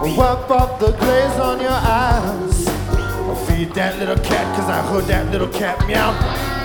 Wipe off the glaze on your eyes. Feed that little cat, 'cause I heard that little cat meow.